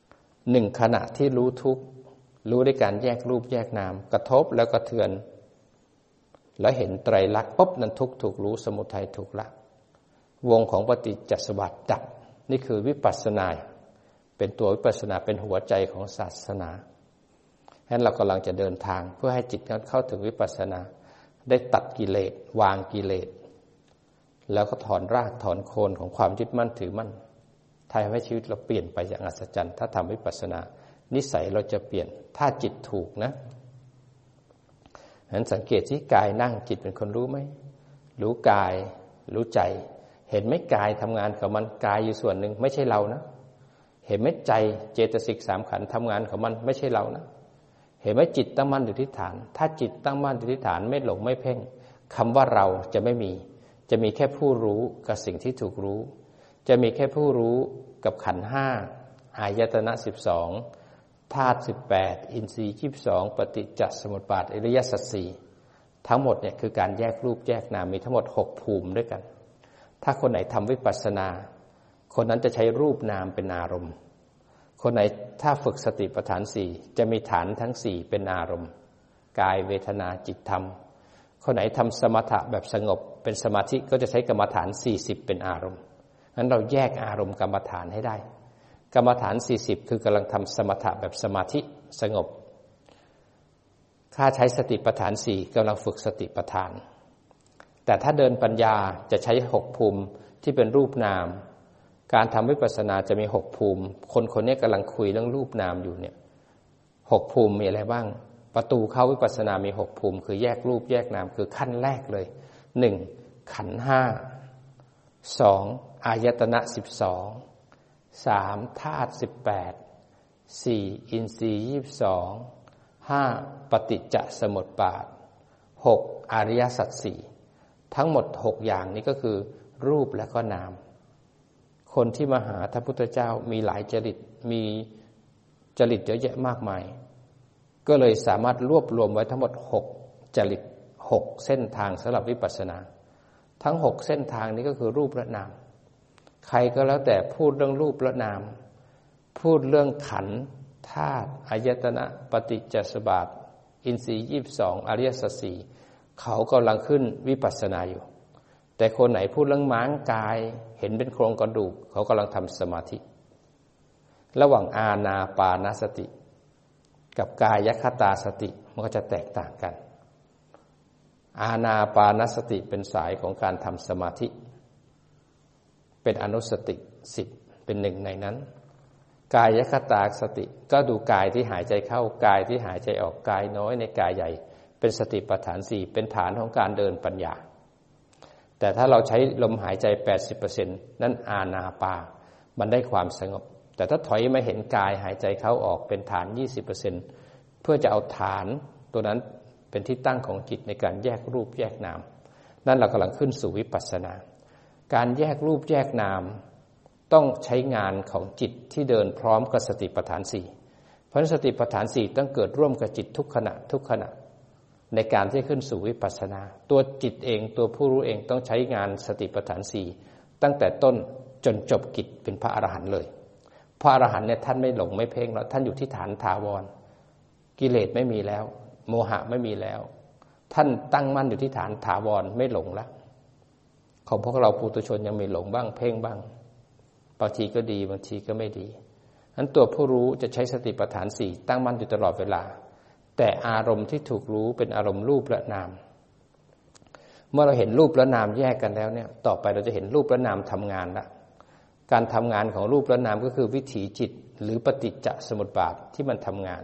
หนึ่งขณะที่รู้ทุกข์รู้ด้วยการแยกรูปแยกนามกระทบแล้วกระเทือนแล้วเห็นไตรลักษณ์ปุ๊บนั้นทุกข์ถูกรู้สมุทัยถูกละวงของปฏิจจสมุปบาทดับนี่คือวิปัสสนาเป็นตัววิปัสสนาเป็นหัวใจของศาสนาฉะนั้นเรากำลังจะเดินทางเพื่อให้จิตเข้าถึงวิปัสสนาได้ตัดกิเลสวางกิเลสแล้วก็ถอนรากถอนโคนของความยึดมั่นถือมั่นทำให้ชีวิตเราเปลี่ยนไปอย่างอัศจรรย์ถ้าทำวิปัสสนานิสัยเราจะเปลี่ยนถ้าจิตถูกนะฉะนั้นสังเกตที่กายนั่งจิตเป็นคนรู้ไหมรู้กายรู้ใจเห็นไหมกายทำงานของมันกายอยู่ส่วนหนึ่งไม่ใช่เรานะเห็นไหมใจเจตสิกสามขันธ์ทำงานของมันไม่ใช่เรานะเห็นไหมจิตตั้งมั่นอยู่ที่ฐานถ้าจิตตั้งมั่นอยู่ที่ฐานไม่หลงไม่เพ่งคำว่าเราจะไม่มีจะมีแค่ผู้รู้กับสิ่งที่ถูกรู้จะมีแค่ผู้รู้กับขันธ์ห้าอายตนะสิบสองธาตุสิบแปดอินทรีย์ยี่สิบสองปฏิจจสมุปบาทอริยสัจสี่ทั้งหมดเนี่ยคือการแยกรูปแยกนามมีทั้งหมดหกภูมิด้วยกันถ้าคนไหนทำวิปัสสนาคนนั้นจะใช้รูปนามเป็นอารมณ์คนไหนถ้าฝึกสติปัฏฐานสี่จะมีฐานทั้งสี่เป็นอารมณ์กายเวทนาจิตธรรมคนไหนทำสมถะแบบสงบเป็นสมาธิก็จะใช้กรรมฐานสี่สิบเป็นอารมณ์งั้นเราแยกอารมณ์กรรมฐานให้ได้กรรมฐานสี่สิบคือกำลังทำสมถะแบบสมาธิสงบถ้าใช้สติปัฏฐานสี่กำลังฝึกสติปัฏฐานแต่ถ้าเดินปัญญาจะใช้หกภูมิที่เป็นรูปนามการทำวิปัสสนาจะมีหกภูมิคนคนนี้กำลังคุยเรื่องรูปนามอยู่เนี่ยหกภูมิมีอะไรบ้างประตูเข้าวิปัสสนามีหกภูมิคือแยกรูปแยกนามคือขั้นแรกเลยหนึ่งขันธ์ห้าสองอายตนะสิบสองสามธาตุสิบแปดสี่อินทรีย์ยี่สิบสองห้าปฏิจจสมุปบาทหกอริยสัจสี่ทั้งหมดหกอย่างนี้ก็คือรูปและก็นามคนที่มาหาพระพุทธเจ้ามีหลายจริตมีจริตเยอะแยะมากมายก็เลยสามารถรวบรวมไว้ทั้งหมดหกจริตหกเส้นทางสำหรับวิปัสสนาทั้งหกเส้นทางนี้ก็คือรูปและนามใครก็แล้วแต่พูดเรื่องรูปและนามพูดเรื่องขันธ์ธาตุอายตนะปฏิจจสมุปบาทอินทรีย์ยี่สิบสองอริยสัจสี่เขากำลังขึ้นวิปัสสนาอยู่แต่คนไหนพูดเรื่องม้างกายเห็นเป็นโครงกระดูกเขากำลังทำสมาธิระหว่างอานาปานสติกับกายคตาสติมันก็จะแตกต่างกันอานาปานสติเป็นสายของการทำสมาธิเป็นอนุสติสิบเป็นหนึ่งในนั้นกายคตาสติก็ดูกายที่หายใจเข้ากายที่หายใจออกกายน้อยในกายใหญ่เป็นสติปัฏฐานสี่เป็นฐานของการเดินปัญญาแต่ถ้าเราใช้ลมหายใจ แปดสิบเปอร์เซ็นต์ นั้นอานาปามันได้ความสงบแต่ถ้าถอยมาเห็นกายหายใจเข้าออกเป็นฐาน ยี่สิบเปอร์เซ็นต์ เพื่อจะเอาฐานตัวนั้นเป็นที่ตั้งของจิตในการแยกรูปแยกนามนั่นเรากำลังขึ้นสู่วิปัสสนาการแยกรูปแยกนามต้องใช้งานของจิตที่เดินพร้อมกับสติปัฏฐานสี่เพราะสติปัฏฐานสี่ต้องเกิดร่วมกับจิตทุกขณะทุกขณะในการที่ขึ้นสู่วิปัสสนาตัวจิตเองตัวผู้รู้เองต้องใช้งานสติปัฏฐานสี่ตั้งแต่ต้นจนจบกิจเป็นพระอรหันต์เลยพระอรหันต์เนี่ยท่านไม่หลงไม่เพ่งแล้วท่านอยู่ที่ฐานถาวรกิเลสไม่มีแล้วโมหะไม่มีแล้วท่านตั้งมั่นอยู่ที่ฐานถาวรไม่หลงแล้วของพวกเราปุถุชนยังมีหลงบ้างเพ่งบ้างบางทีก็ดีบางทีก็ไม่ดีนั้นตัวผู้รู้จะใช้สติปัฏฐานสี่ตั้งมั่นอยู่ตลอดเวลาแต่อารมณ์ที่ถูกรู้เป็นอารมณ์รูปและนามเมื่อเราเห็นรูปและนามแยกกันแล้วเนี่ยต่อไปเราจะเห็นรูปและนามทำงานละการทำงานของรูปและนามก็คือวิถีจิตหรือปฏิจจสมุปบาทที่มันทำงาน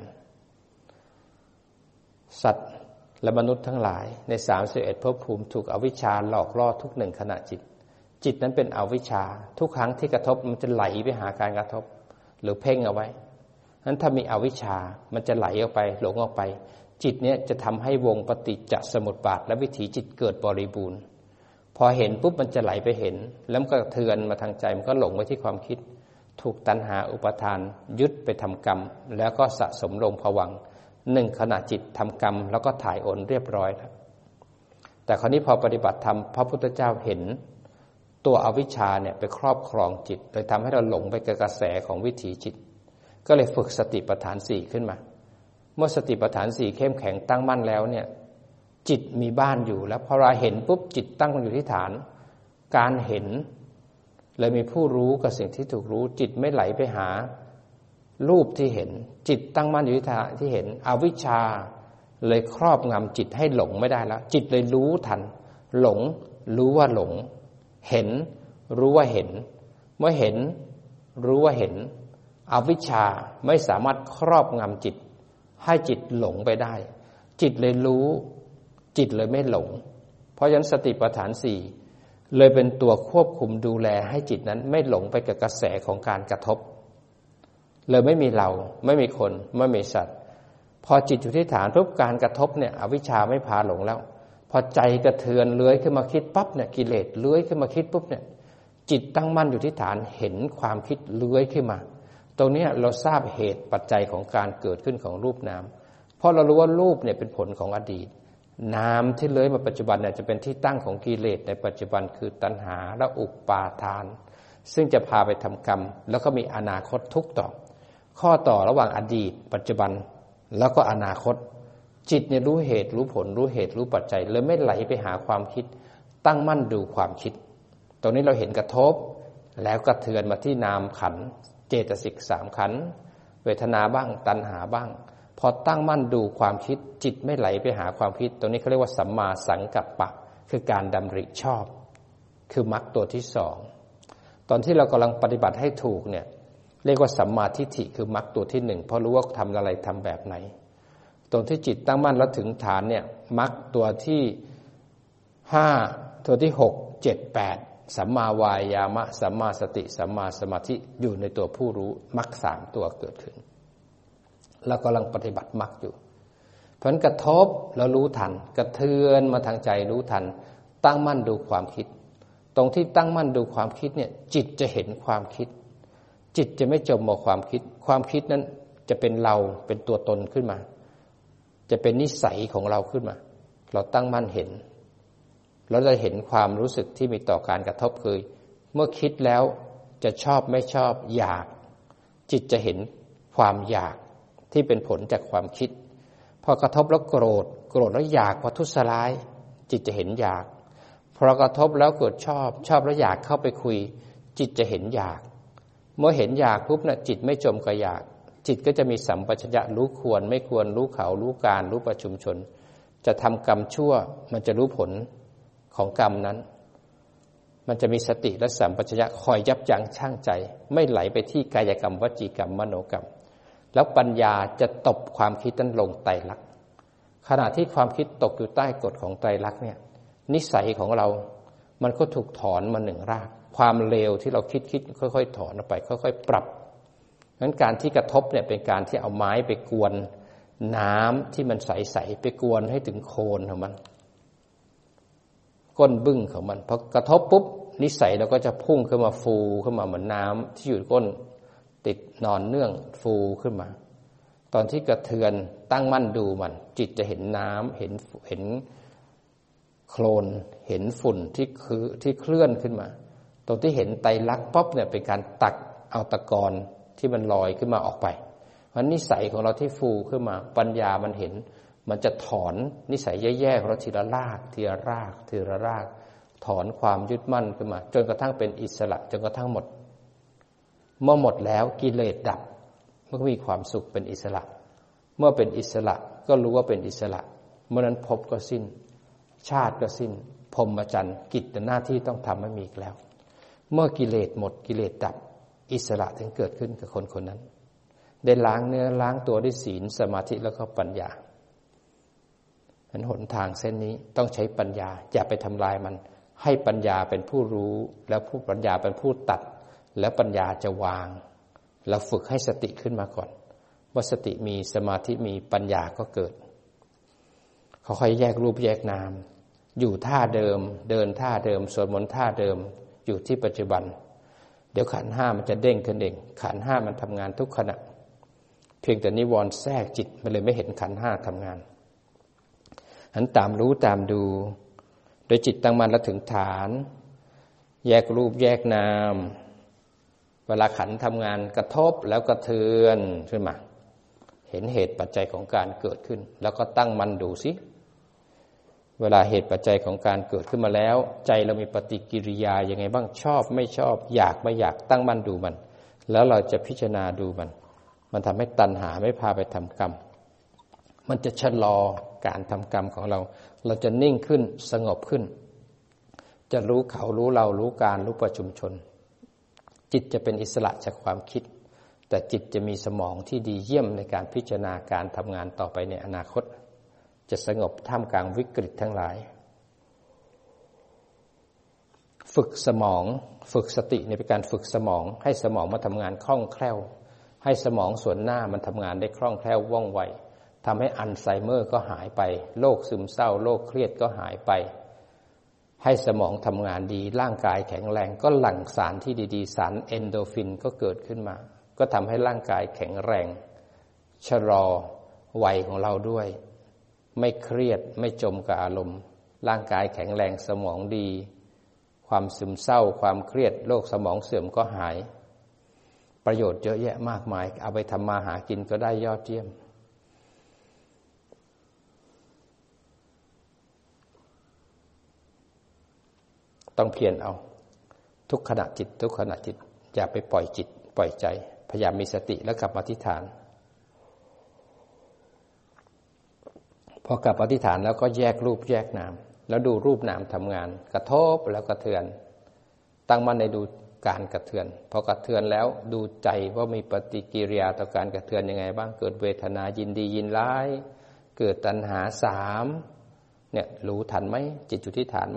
สัตว์และมนุษย์ทั้งหลายในสามสิบเอ็ดภพภูมิถูกอวิชชาหลอกล่อทุกหนึ่งขณะจิตจิตนั้นเป็นอวิชชาทุกครั้งที่กระทบมันจะไหลไปหาการกระทบหรือเพ่งเอาไว้นั้นถ้ามีอวิชชามันจะไหลออกไปหลงออกไปจิตเนี้ยจะทำให้วงปฏิจจสมุปบาทและวิถีจิตเกิดบริบูรณ์พอเห็นปุ๊บมันจะไหลไปเห็นแล้วมันก็เทือนมาทางใจมันก็หลงไปที่ความคิดถูกตัณหาอุปทานยึดไปทำกรรมแล้วก็สะสมลงภวังค์หนึ่งขณะจิตทำกรรมแล้วก็ถ่ายโอนเรียบร้อยแล้วแต่คราวนี้พอปฏิบัติธรรมพระพุทธเจ้าเห็นตัวอวิชชาเนี่ยไปครอบครองจิตเลยทำให้เราหลงไปกับกระแสของวิถีจิตก็เลยฝึกสติปัฏฐานสี่ขึ้นมาเมื่อสติปัฏฐานสี่เข้มแข็งตั้งมั่นแล้วเนี่ยจิตมีบ้านอยู่แล้วพอเราเห็นปุ๊บจิตตั้งอยู่ที่ฐานการเห็นเลยมีผู้รู้กับสิ่งที่ถูกรู้จิตไม่ไหลไปหารูปที่เห็นจิตตั้งมั่นอยู่ที่ฐานที่เห็นอวิชชาเลยครอบงำจิตให้หลงไม่ได้แล้วจิตเลยรู้ทันหลงรู้ว่าหลงเห็นรู้ว่าเห็นเมื่อเห็นรู้ว่าเห็นอวิชชาไม่สามารถครอบงำจิตให้จิตหลงไปได้จิตเลยรู้จิตเลยไม่หลงเพราะฉะนั้นสติปัฏฐานสี่เลยเป็นตัวควบคุมดูแลให้จิตนั้นไม่หลงไปกับกระแสของการกระทบเลยไม่มีเราไม่มีคนไม่มีสัตว์พอจิตอยู่ที่ฐานปุ๊บการกระทบเนี่ยอวิชชาไม่พาหลงแล้วพอใจกระเทือนเลื้อยขึ้นมาคิดปั๊บเนี่ยกิเลสเลื้อยขึ้นมาคิดปุ๊บเนี่ยจิตตั้งมั่นอยู่ที่ฐานเห็นความคิดเลื้อยขึ้นมาตรงนี้เราทราบเหตุปัจจัยของการเกิดขึ้นของรูปนามเพราะเรารู้ว่ารูปเนี่ยเป็นผลของอดีตนามที่เลื้อยมาปัจจุบันเนี่ยจะเป็นที่ตั้งของกิเลสในปัจจุบันคือตัณหาและอุปาทานซึ่งจะพาไปทำกรรมแล้วก็มีอนาคตทุกข์ต่อข้อต่อระหว่างอดีตปัจจุบันแล้วก็อนาคตจิตเนี่ยรู้เหตุรู้ผลรู้เหตุรู้ปัจจัยเลยไม่ไหลไปหาความคิดตั้งมั่นดูความคิดตรงนี้เราเห็นกระทบแล้วกระเทือนมาที่นามขันธ์เจตสิกสามขันธ์เวทนาบ้างตัณหาบ้างพอตั้งมั่นดูความคิดจิตไม่ไหลไปหาความคิดตรงนี้เขาเรียกว่าสัมมาสังกัปปะคือการดำริชอบคือมรรคตัวที่สองตอนที่เรากำลังปฏิบัติให้ถูกเนี่ยเรียกว่าสัมมาทิฏฐิคือมรรคตัวที่หนึ่งเพราะรู้ว่าทำอะไรทำแบบไหนตรงที่จิตตั้งมั่นแล้วถึงฐานเนี่ยมรรคตัวที่ห้าตัวที่หกเจ็ดแปดสัมมาวายามะสัมมาสติสัมมาสมาธิอยู่ในตัวผู้รู้มรรคสามตัวเกิดขึ้นเรากำลังปฏิบัติมรรคอยู่เพราะฉะนั้นกระทบแล้วรู้ทันกระเทือนมาทางใจรู้ทันตั้งมั่นดูความคิดตรงที่ตั้งมั่นดูความคิดเนี่ยจิตจะเห็นความคิดจิตจะไม่จมกับความคิดความคิดนั้นจะเป็นเราเป็นตัวตนขึ้นมาจะเป็นนิสัยของเราขึ้นมาเราตั้งมั่นเห็นเราจะเห็นความรู้สึกที่มีต่อการกระทบคือเมื่อคิดแล้วจะชอบไม่ชอบอยากจิตจะเห็นความอยากที่เป็นผลจากความคิดพอกระทบแล้วโกรธโกรธแล้วอยากพอทุสร้ายจิตจะเห็นอยากพอกระทบแล้วเกิดชอบชอบแล้วอยากเข้าไปคุยจิตจะเห็นอยากเมื่อเห็นอยากปุ๊บน่ะจิตไม่จมกับอยากจิตก็จะมีสัมปชัญญะรู้ควรไม่ควรรู้เขารู้การรู้ประชุมชนจะทำกรรมชั่วมันจะรู้ผลของกรรมนั้นมันจะมีสติและสัมปชัญญะคอยยับยั้งชั่งใจไม่ไหลไปที่กายกรรมวจีกรรมมโนกรรมแล้วปัญญาจะตบความคิดนั้นลงไตรลักษณ์ขณะที่ความคิดตกอยู่ใต้กฎของไตรลักษณ์เนี่ยนิสัยของเรามันก็ถูกถอนมาหนึ่งรากความเลวที่เราคิดคิดค่อยๆถอนออกไปค่อยๆปรับงั้นการที่กระทบเนี่ยเป็นการที่เอาไม้ไปกวนน้ำที่มันใสๆไปกวนให้ถึงโคนของมันก้นบึ้งของมันพอกระทบปุ๊บนิสัยเราก็จะพุ่งขึ้นมาฟูขึ้นมาเหมือนน้ำที่อยู่ก้นติดนอนเนื่องฟูขึ้นมาตอนที่กระเทือนตั้งมั่นดูมันจิตจะเห็นน้ำเห็นเห็นโคลนเห็นฝุ่นที่คือที่เคลื่อนขึ้นมาตรงที่เห็นไตรลักษณ์ป๊บเนี่ยเป็นการตักเอาตะกอนที่มันลอยขึ้นมาออกไปเพราะนิสัยของเราที่ฟูขึ้นมาปัญญามันเห็นมันจะถอนนิสัยแย่ๆของเราทีละรากทีละรากทีละรากถอนความยึดมั่นขึ้นมาจนกระทั่งเป็นอิสระจนกระทั่งหมดเมื่อหมดแล้วกิเลสดับมันก็มีความสุขเป็นอิสระเมื่อเป็นอิสระก็รู้ว่าเป็นอิสระเมื่อนั้นภพก็สิ้นชาติก็สิ้นพรหมจรรย์กิจหน้าที่ต้องทำไม่มีอีกแล้วเมื่อกิเลสหมดกิเลสดับอิสระถึงเกิดขึ้นกับคนคนนั้นได้ล้างเนื้อล้างตัวด้วยศีลสมาธิแล้วก็ปัญญาฉะนั้นหนทางเส้นนี้ต้องใช้ปัญญาอย่าไปทำลายมันให้ปัญญาเป็นผู้รู้แล้วผู้ปัญญาเป็นผู้ตัดแล้วปัญญาจะวางเราฝึกให้สติขึ้นมาก่อนว่าสติมีสมาธิมีปัญญาก็เกิดเขาค่อยแยกรูปแยกนามอยู่ท่าเดิมเดินท่าเดิมสวดมนต์ท่าเดิมอยู่ที่ปัจจุบันเดี๋ยวขันธ์ห้ามันจะเด้งขึ้นเองขันธ์ห้ามันทำงานทุกขณะเพียงแต่นิวรณ์แทรกจิตมันเลยไม่เห็นขันธ์ห้าทำงานหันตามรู้ตามดูโดยจิตตั้งมั่นแล้วถึงฐานแยกรูปแยกนามเวลาขันทำงานกระทบแล้วกระเทือนขึ้นมาเห็นเหตุปัจจัยของการเกิดขึ้นแล้วก็ตั้งมันดูสิเวลาเหตุปัจจัยของการเกิดขึ้นมาแล้วใจเรามีปฏิกิริยายังไงบ้างชอบไม่ชอบอยากไม่อยากตั้งมันดูมันแล้วเราจะพิจารณาดูมันมันทำให้ตัณหาไม่พาไปทำกรรมมันจะชะลอการทำกรรมของเราเราจะนิ่งขึ้นสงบขึ้นจะรู้เขารู้เรารู้การรู้ประชุมชนจิตจะเป็นอิสระจากความคิดแต่จิตจะมีสมองที่ดีเยี่ยมในการพิจารณาการทำงานต่อไปในอนาคตจะสงบท่ามกลางวิกฤตทั้งหลายฝึกสมองฝึกสติในเป็นการฝึกสมองให้สมองมาทำงานคล่องแคล่วให้สมองส่วนหน้ามันทำงานได้คล่องแคล่วว่องไวทำให้อัลไซเมอร์ก็หายไปโรคซึมเศร้าโรคเครียดก็หายไปให้สมองทำงานดีร่างกายแข็งแรงก็หลั่งสารที่ดีๆสารเอนโดรฟินก็เกิดขึ้นมาก็ทำให้ร่างกายแข็งแรงชะลอวัยของเราด้วยไม่เครียดไม่จมกับอารมณ์ร่างกายแข็งแรงสมองดีความซึมเศร้าความเครียดโรคสมองเสื่อมก็หายประโยชน์เยอะแยะมากมายเอาไปทำมาหากินก็ได้ยอดเยี่ยมต้องเพียรเอาทุกขณะจิตทุกขณะจิตอย่าไปปล่อยจิตปล่อยใจพยายามมีสติแล้วกลับมาอธิษฐานพอกลับอธิษฐานแล้วก็แยกรูปแยกนามแล้วดูรูปนามทำงานกระทบแล้วกระเทือนตั้งมั่นในดูการกระเทือนพอกระเทือนแล้วดูใจว่ามีปฏิกิริยาต่อการกระเทือนยังไงบ้างเกิดเวทนายินดียินร้ายเกิดตัณหาสามเนี่ยรู้ทันไหมจิตอยู่ที่ฐานไหม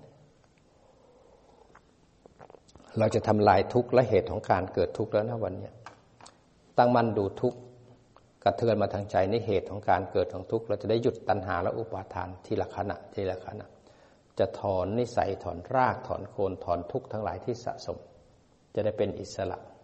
เราจะทำลายทุกข์และเหตุของการเกิดทุกข์แล้วนะวันนี้ตั้งมั่นดูทุกข์กระเทือนมาทางใจนี่เหตุของการเกิดของทุกข์เราจะได้หยุดตัณหาและอุปาทานทีละขณะทีละขณะจะถอนนิสัยถอนรากถอนโคนถอนทุกข์ทั้งหลายที่สะสมจะได้เป็นอิสระ